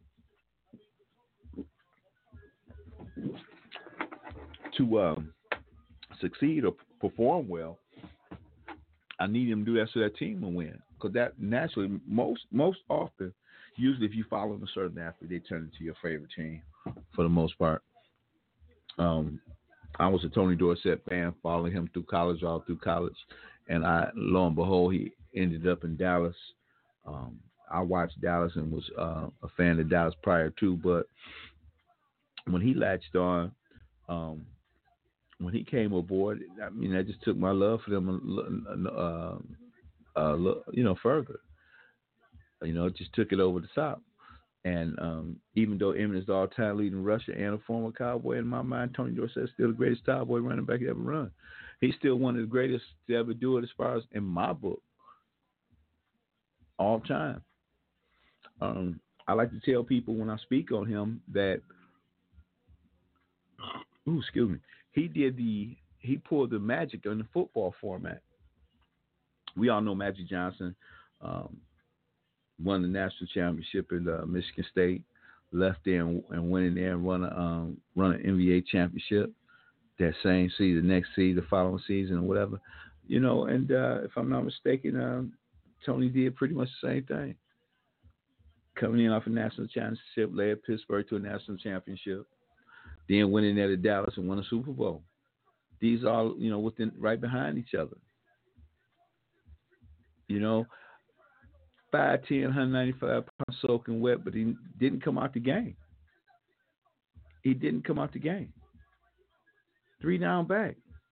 to uh, succeed or perform well, I need him to do that so that team will win. Because that naturally, most most often, usually if you follow a certain athlete, they turn into your favorite team for the most part. Um, I was a Tony Dorsett fan, following him through college, all through college, and I, lo and behold, he ended up in Dallas. Um, I watched Dallas and was uh, a fan of Dallas prior to, but when he latched on, um, when he came aboard, I mean, I just took my love for them, uh, uh, you know, further. You know, just took it over the top. And um, even though Emmitt is the all-time leading rusher and a former Cowboy, in my mind, Tony Dorsett is still the greatest Cowboy running back ever run. He's still one of the greatest to ever do it, as far as in my book, all time. Um, I like to tell people when I speak on him that, ooh, excuse me, he did the he pulled the magic in the football format. We all know Magic Johnson. Um, won the national championship at uh, Michigan State, left there and, and went in there and run a um, run an N B A championship that same season, next season, the following season, or whatever, you know. And uh, if I'm not mistaken, um, Tony did pretty much the same thing, coming in off a national championship, led Pittsburgh to a national championship, then went in there to Dallas and won a Super Bowl. These all, you know, within right behind each other, you know. five ten, one ninety-five pounds soaking wet, but he didn't come out the game. He didn't come out the game. Three down back.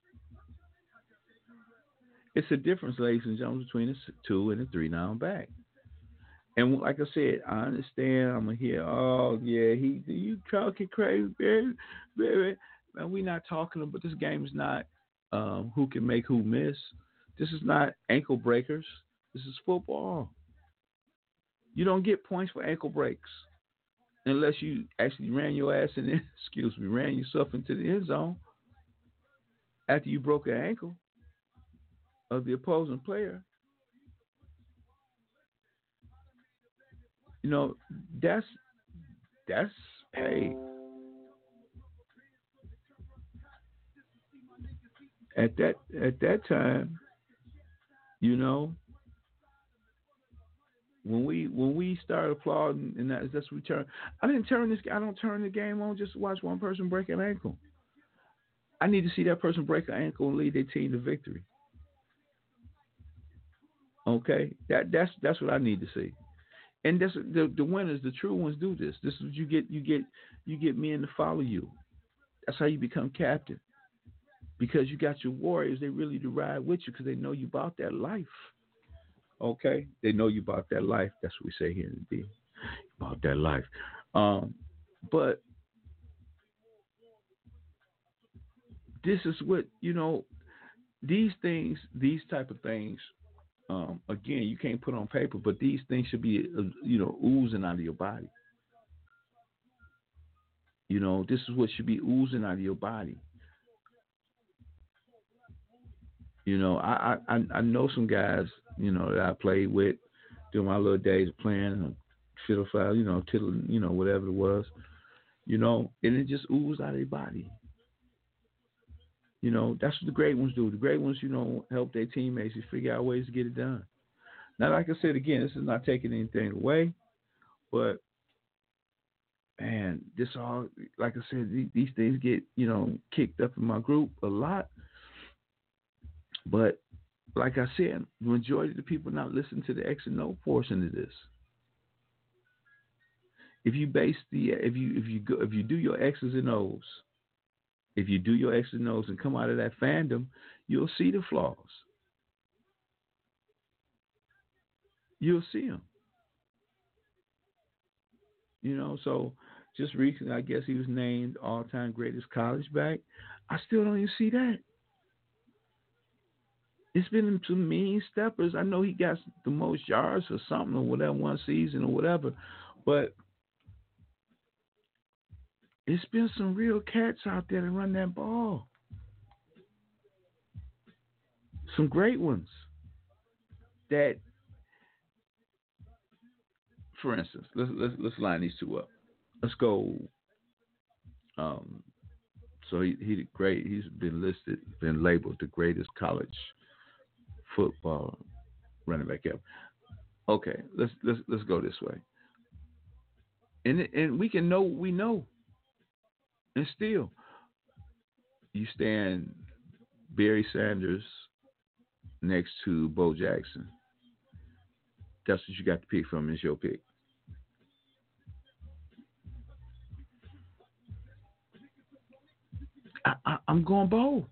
It's a difference, ladies and gentlemen, between a two and a three down back. And like I said, I understand. I'm going to hear, oh, yeah, he, you talking crazy, baby, baby. Man, we're not talking about, this game is not um, who can make who miss. This is not ankle breakers. This is football. You don't get points for ankle breaks unless you actually ran your ass in the, excuse me, ran yourself into the end zone after you broke an ankle of the opposing player. You know, that's that's hey. At that at that time, you know, when we when we started applauding, and that's that's what we turn. I didn't turn this. I don't turn the game on just to watch one person break an ankle. I need to see that person break an ankle and lead their team to victory. Okay, that that's that's what I need to see. And that's the the winners, the true ones do this. This is what you get. You get you get men to follow you. That's how you become captain. Because you got your warriors, they really do ride with you because they know you about that life. Okay, they know you about that life. That's what we say here in the D. About that life. Um, but this is what, you know, these things, these type of things. Um, again, you can't put on paper, but these things should be, uh, you know, oozing out of your body. You know, this is what should be oozing out of your body. You know, I I, I know some guys, you know, that I played with during my little days of playing, and fiddle file, you know, tittle, you know, whatever it was, you know, and it just oozed out of their body. You know, that's what the great ones do. The great ones, you know, help their teammates to figure out ways to get it done. Now, like I said, again, this is not taking anything away, but, man, this all, like I said, these, these things get, you know, kicked up in my group a lot. But like I said, the majority of the people not listening to the X and O portion of this. If you base the if you if you go if you do your X's and O's, if you do your X's and O's and come out of that fandom, you'll see the flaws. You'll see them. You know, so just recently, I guess he was named all-time greatest college back. I still don't even see that. It's been some mean steppers. I know he got the most yards or something or whatever one season or whatever, but it's been some real cats out there that run that ball. Some great ones. That, for instance, let's let's let's line these two up. Let's go. Um, so he he great. He's been listed, been labeled the greatest college football running back ever. Okay, let's let's let's go this way. And and we can know what we know, and still you stand Barry Sanders next to Bo Jackson. That's what you got to pick from. Is your pick. I, I, I'm going Bo.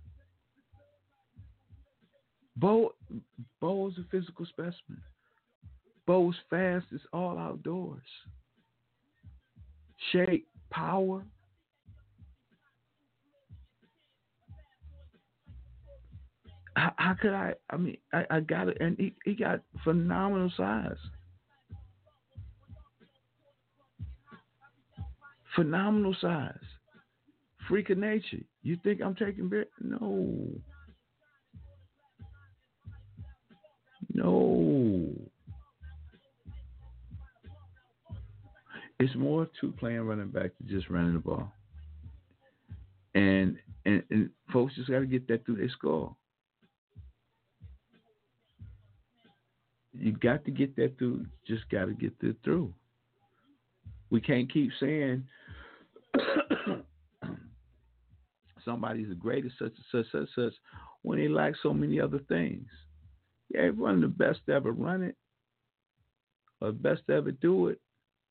Bo Bo is a physical specimen. Bo's fast. It's all outdoors. Shape, power. How, how could I? I mean, I, I got it, and he, he got phenomenal size. Phenomenal size. Freak of nature. You think I'm taking Barry? No. No. It's more to playing running back than just running the ball. And and, and folks just got to get that through their skull. You got to get that through. Just got to get that through. We can't keep saying somebody's the greatest, such and such, such, such, when they lack so many other things. Yeah, one of the best to ever run it, or best to ever do it.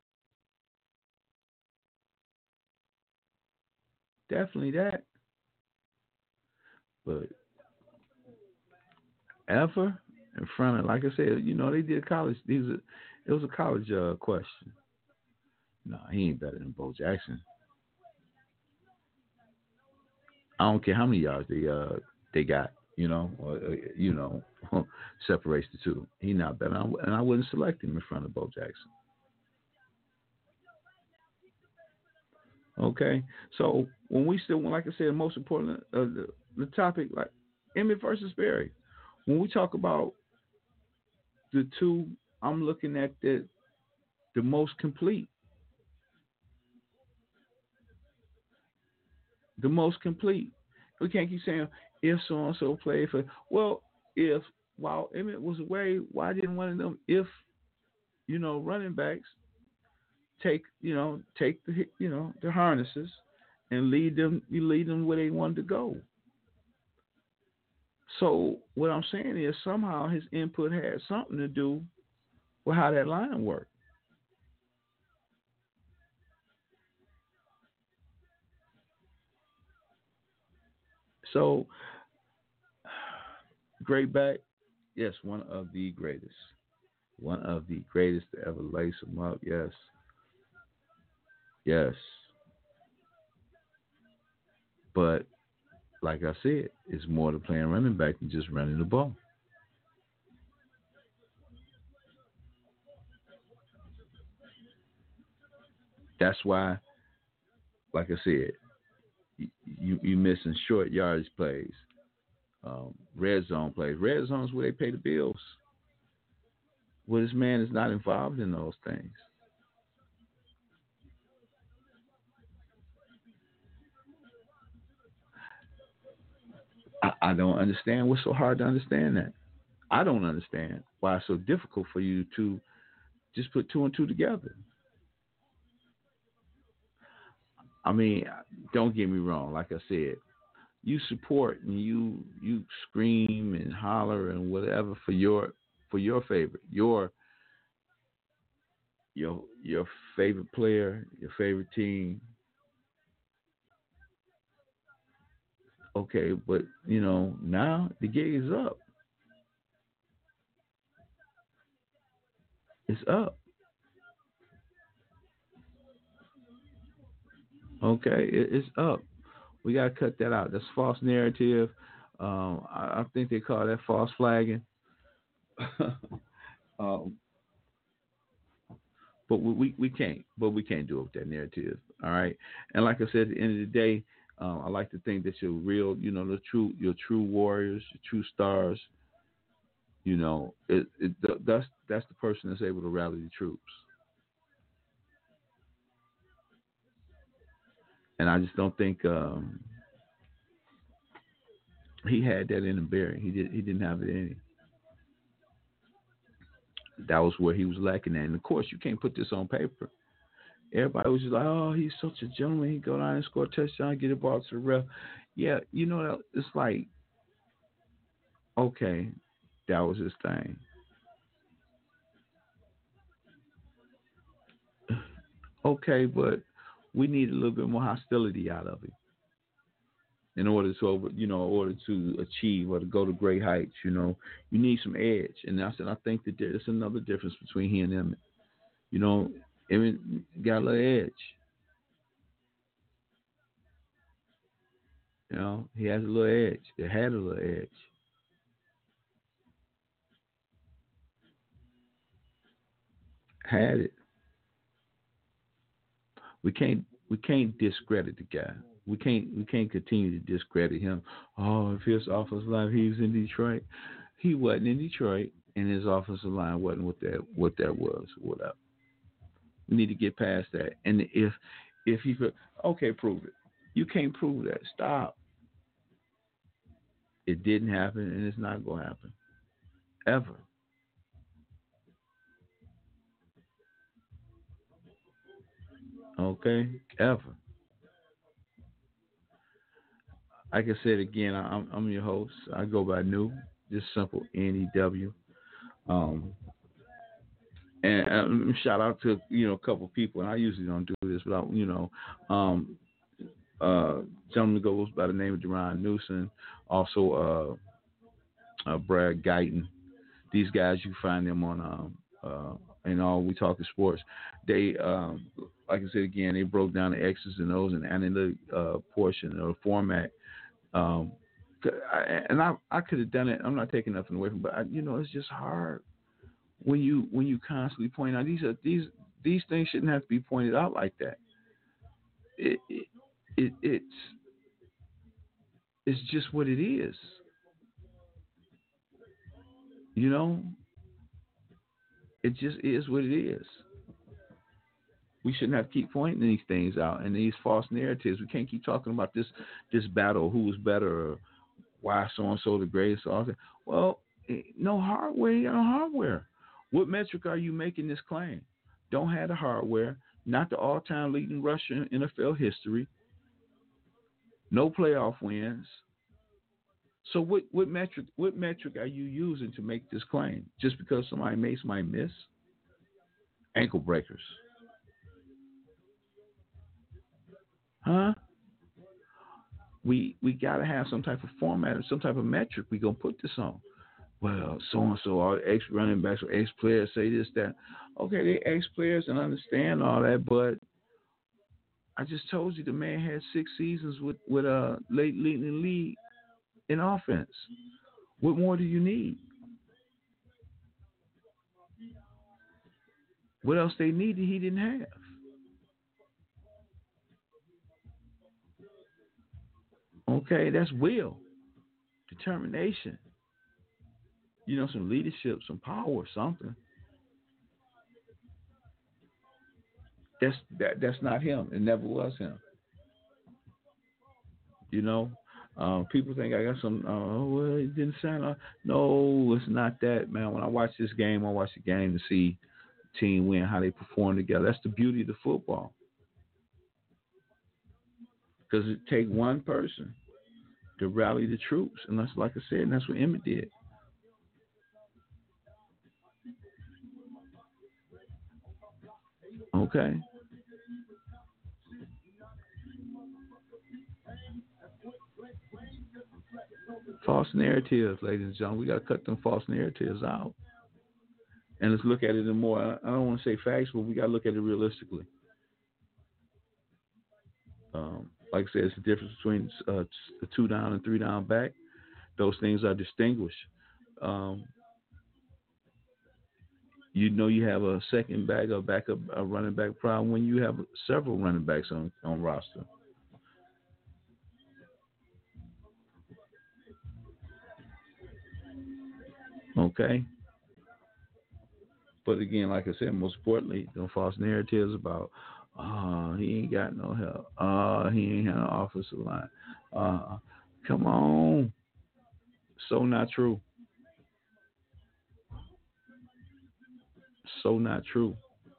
Definitely that. But ever in front of, like I said, you know, they did college. These are, it was a college uh, question. No, he ain't better than Bo Jackson. I don't care how many yards they uh they got, you know, or, uh, you know, separates the two. He not better, and I wouldn't select him in front of Bo Jackson. Okay, so when we still, like I said, most important, uh, the, the topic, like Emmett versus Barry. When we talk about the two, I'm looking at the the most complete, the most complete. We can't keep saying if so and so played for. Well, if while Emmett was away, why didn't one of them, if you know, running backs take you know take the you know the harnesses and lead them, you lead them where they wanted to go. So what I'm saying is somehow his input had something to do with how that line worked. So great back, yes, one of the greatest, one of the greatest to ever lace them up. Yes, yes, but like I said, it's more to playing running back than just running the ball. That's why, like I said, you you missing short yardage plays, um, red zone plays. Red zones where they pay the bills. Well, this man is not involved in those things. I, I don't understand what's so hard to understand that. I don't understand why it's so difficult for you to just put two and two together. I mean, don't get me wrong. Like I said, you support and you you scream and holler and whatever for your for your favorite your your your favorite player, your favorite team. Okay, but you know now the gig is up. It's up. Okay, it, it's up. We gotta cut that out. That's false narrative. Um, I, I think they call that false flagging. um, but we, we we can't. But we can't do it with that narrative. All right. And like I said, at the end of the day, um, I like to think that you're real. You know, the true, your true warriors, your true stars. You know, it, it that's that's the person that's able to rally the troops. And I just don't think um, he had that in him. Barry, he did. He didn't have it in him. That was where he was lacking at. And of course, you can't put this on paper. Everybody was just like, "Oh, he's such a gentleman. He go down and score a touchdown, get a ball to the ref." Yeah, you know, it's like, okay, that was his thing. Okay, but we need a little bit more hostility out of it in order to over, you know, in order to achieve or to go to great heights. You know, you need some edge, and I said I think that there's another difference between he and Emmett. You know, Emmett got a little edge. You know, he has a little edge. It had a little edge. Had it. We can't we can't discredit the guy. We can't we can't continue to discredit him. Oh, if his offensive line, he was in Detroit. He wasn't in Detroit, and his offensive line wasn't what that what that was. Whatever. We need to get past that. And if if he could, okay, prove it. You can't prove that. Stop. It didn't happen, and it's not gonna happen ever. Okay, ever. Like I said again, I'm I'm your host. I go by New, just simple N E W. Um, and um, shout out to you know a couple people. And I usually don't do this, but I, you know, um, uh, gentleman goes by the name of Deron Newsom. Also, uh, uh, Brad Guyton. These guys, you find them on um, uh, and all we talk is sports. They, um, like I said again, they broke down the X's and O's and analytic uh, portion of the format. Um, and I, I could have done it. I'm not taking nothing away from, it, but I, you know, it's just hard when you when you constantly point out these are these these things shouldn't have to be pointed out like that. It, it, it it's it's just what it is. You know, it just is what it is. We shouldn't have to keep pointing these things out and these false narratives. We can't keep talking about this this battle, who was better, or why so and so the greatest. All that. Well, eh, no hardware, you got no hardware. What metric are you making this claim? Don't have the hardware, not the all-time leading rusher in N F L history, no playoff wins. So what, what metric what metric are you using to make this claim? Just because somebody made somebody miss? Ankle breakers. Huh? We we gotta have some type of format or some type of metric we gonna put this on. Well, so and so, all ex running backs or ex players say this, that. Okay, they ex players and understand all that, but I just told you the man had six seasons with with uh late leading the league in offense. What more do you need? What else they needed he didn't have? Okay, that's will, determination. You know, some leadership, some power, something. That's that. That's not him. It never was him. You know, um, people think I got some. Uh, oh, well, it didn't sound. Like, no, it's not that, man. When I watch this game, I watch the game to see the team win, how they perform together. That's the beauty of the football. Because it take one person. to rally the troops. And that's like I said, and that's what Emmett did. Okay. False narratives, ladies and gentlemen. We got to cut them false narratives out. And let's look at it in more, I don't want to say facts, but we got to look at it realistically. Um, like I said, it's the difference between uh, the two down and three down back. Those things are distinguished. Um, you know you have a second back or backup a running back problem when you have several running backs on, on roster. Okay? But again, like I said, most importantly, the false narratives about, oh, he ain't got no help. Oh, he ain't had an offensive line. Uh, come on. So not true. So not true.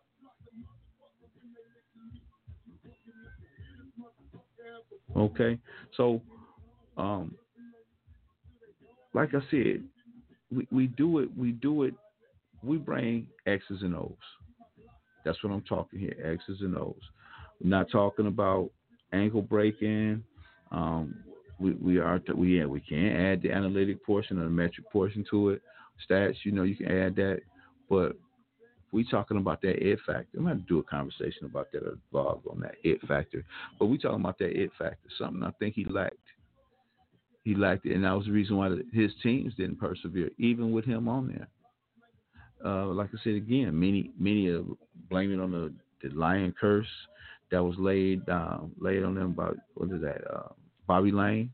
Okay? So, um, like I said, we, we do it, we do it, we bring X's and O's. That's what I'm talking here, X's and O's. We're not talking about ankle breaking. Um, we we are we yeah we can add the analytic portion or the metric portion to it. Stats, you know, you can add that, but we talking about that it factor. I'm going to do a conversation about that, a vlog on that it factor. But we talking about that it factor, something I think he lacked. He lacked it, and that was the reason why his teams didn't persevere, even with him on there. Uh, like I said again, many many uh, blame it on the, the lion curse that was laid um, laid on them by what is that? Uh, Bobby Lane.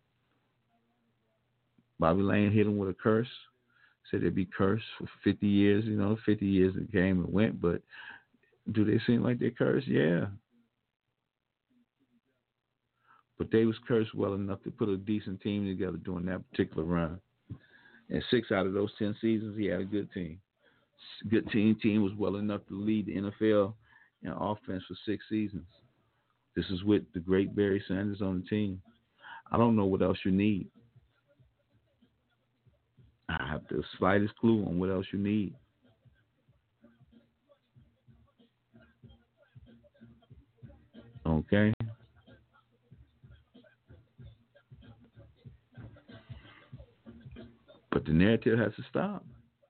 Bobby Lane hit him with a curse. Said they'd be cursed for fifty years. You know, fifty years it came and went, but do they seem like they're cursed? Yeah. But they was cursed well enough to put a decent team together during that particular run. And six out of those ten seasons, he had a good team. Good team. Team was well enough to lead the N F L in offense for six seasons. This is with the great Barry Sanders on the team. I don't know what else you need. I have the slightest clue on what else you need. Okay? But the narrative has to stop.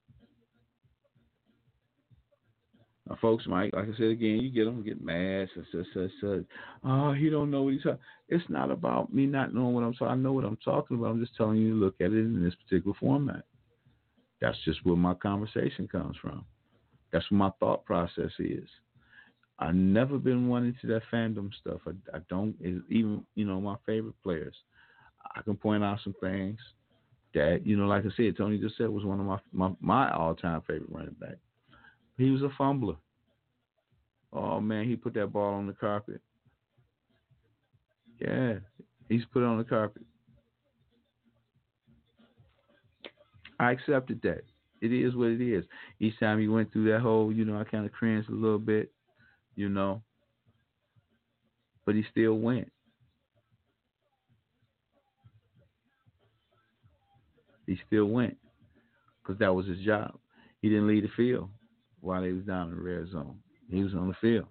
Now, folks, Mike, like I said again, you get them get mad. Such, such, such, such. Oh, he don't know what he's talking. It's not about me not knowing what I'm talking. I know what I'm talking about. I'm just telling you to look at it in this particular format. That's just where my conversation comes from. That's what my thought process is. I've never been one into that fandom stuff. I, I don't even, you know, my favorite players. I can point out some things that, you know, like I said, Tony just said was one of my my, my all time favorite running back. He was a fumbler. Oh man, he put that ball on the carpet. Yeah, he's put it on the carpet. I accepted that. It is what it is. Each time he went through that hole, you know, I kind of cringed a little bit, you know, but he still went. He still went because that was his job. He didn't leave the field while he was down in the red zone. He was on the field.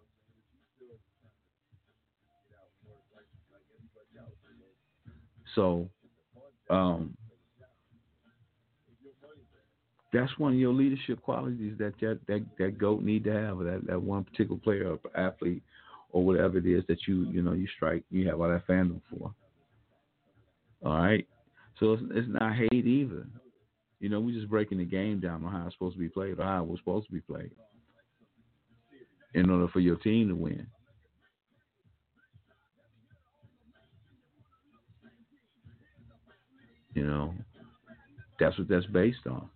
So, um, that's one of your leadership qualities that that that, that GOAT need to have, or that, that one particular player or athlete or whatever it is that you you know you strike, you have all that fandom for. All right, so it's, it's not hate either. You know, we're just breaking the game down on how it's supposed to be played or how it was supposed to be played in order for your team to win. You know, that's what that's based on.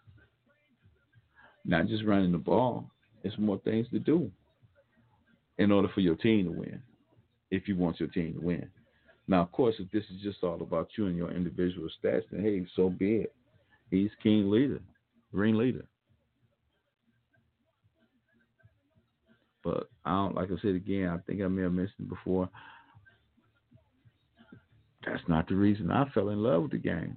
Not just running the ball. There's more things to do in order for your team to win, if you want your team to win. Now, of course, if this is just all about you and your individual stats, then hey, so be it. He's king leader, ring leader. But I don't, like I said again, I think I may have mentioned before, That's not the reason I fell in love with the game.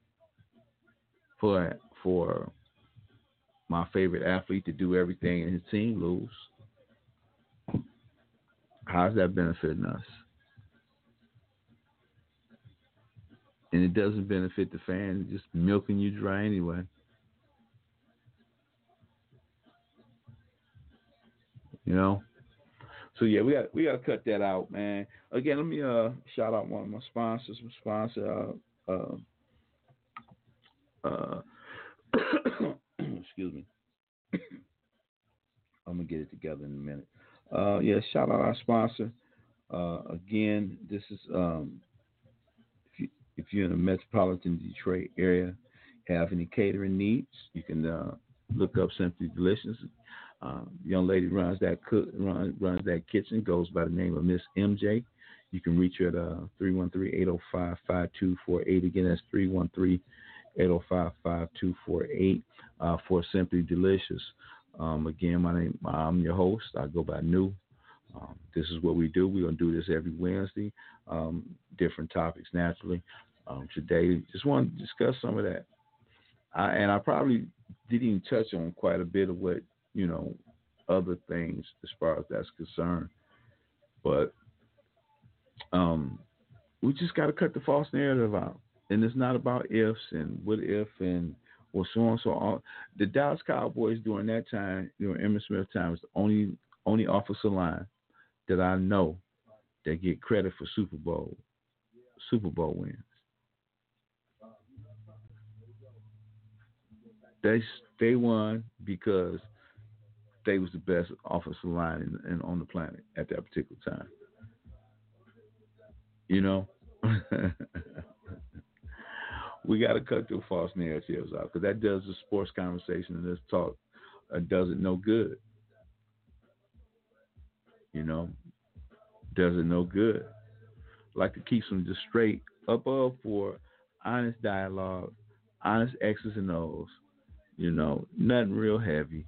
For for my favorite athlete to do everything and his team lose, how's that benefiting us? And it doesn't benefit the fans, just milking you dry anyway. You know? So yeah, we got we got to cut that out, man. Again, let me uh shout out one of my sponsors. My sponsor, uh, uh, uh excuse me. I'm gonna get it together in a minute. Uh, yeah, shout out our sponsor. Uh, again, this is um, if you if you're in the metropolitan Detroit area, have any catering needs, you can uh, look up Simply Delicious. Uh, young lady runs that cook runs, runs that kitchen, goes by the name of Miss M J. You can reach her at uh, three one three, eight oh five, five two four eight. Again, that's three one three, eight oh five, five two four eight uh, for Simply Delicious. Um, again, my name, I'm your host. I go by New. Um, this is what we do. We're going to do this every Wednesday, um, different topics naturally. Um, today, just want to discuss some of that. I, and I probably didn't even touch on quite a bit of what, you know, other things as far as that's concerned. But um, we just got to cut the false narrative out. And it's not about ifs and what if and or so on so on. The Dallas Cowboys during that time, during Emmitt Smith time, was the only only offensive line that I know that get credit for Super Bowl Super Bowl wins. They they won because they was the best offensive line in, in, on the planet at that particular time. You know, we got to cut through false narratives out because that does the sports conversation and this talk uh, does it no good. You know, does it no good. Like to keep them just straight above for honest dialogue, honest X's and O's. You know, nothing real heavy.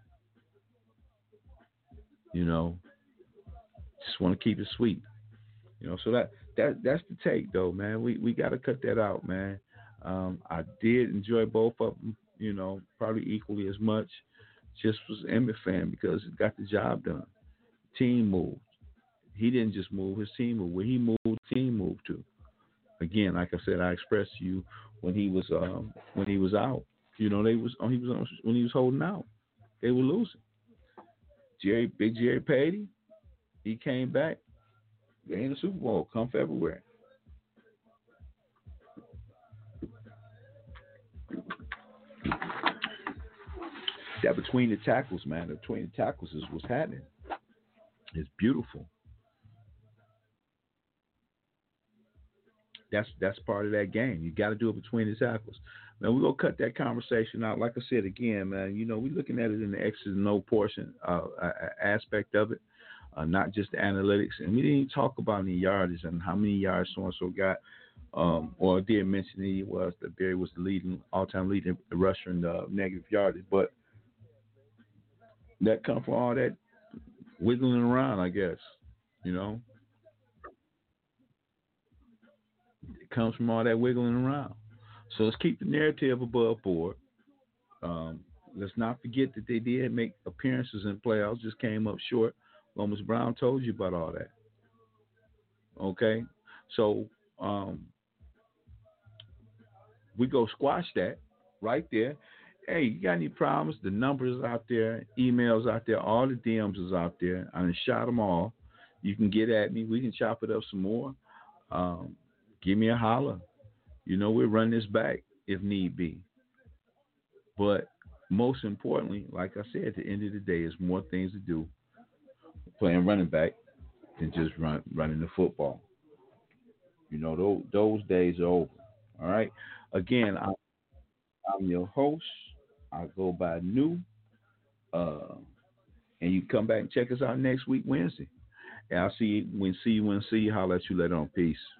You know, just want to keep it sweet. You know, so that that that's the take though, man. We we got to cut that out, man. Um, I did enjoy both of them. You know, probably equally as much. Just was an Emmett fan because it got the job done. Team moved. He didn't just move. His team moved. Where he moved, the team moved to. Again, like I said, I expressed to you when he was um, when he was out. You know, they was he was on, when he was holding out. They were losing. Jerry, Big Jerry Patey, he came back. They in the Super Bowl come February. That between the tackles, man, the between the tackles is what's happening. It's beautiful. That's that's part of that game. You got to do it between the tackles. Man, we're gonna cut that conversation out. Like I said again, man, you know, we're looking at it in the X's and O portion uh, aspect of it, uh, not just the analytics. And we didn't even talk about any yardage and how many yards so and so got. Um, or I did mention he was that Barry was the leading all-time leading rusher in the negative yardage, but that come from all that wiggling around, I guess. You know, it comes from all that wiggling around. So let's keep the narrative above board. Um, let's not forget that they did make appearances in playoffs, just came up short. Lomas Brown told you about all that. Okay, so um, we go squash that right there. Hey, you got any problems? The numbers out there, emails out there, all the D Ms is out there. I done shot them all. You can get at me. We can chop it up some more. Um, give me a holler. You know, we'll run this back if need be. But most importantly, like I said, at the end of the day, there's more things to do playing running back than just run running the football. You know, those, those days are over. All right. Again, I, I'm your host. I go by New. Uh, and you come back and check us out next week, Wednesday. And I'll see you when see you when see you. Holler at you later on. Peace.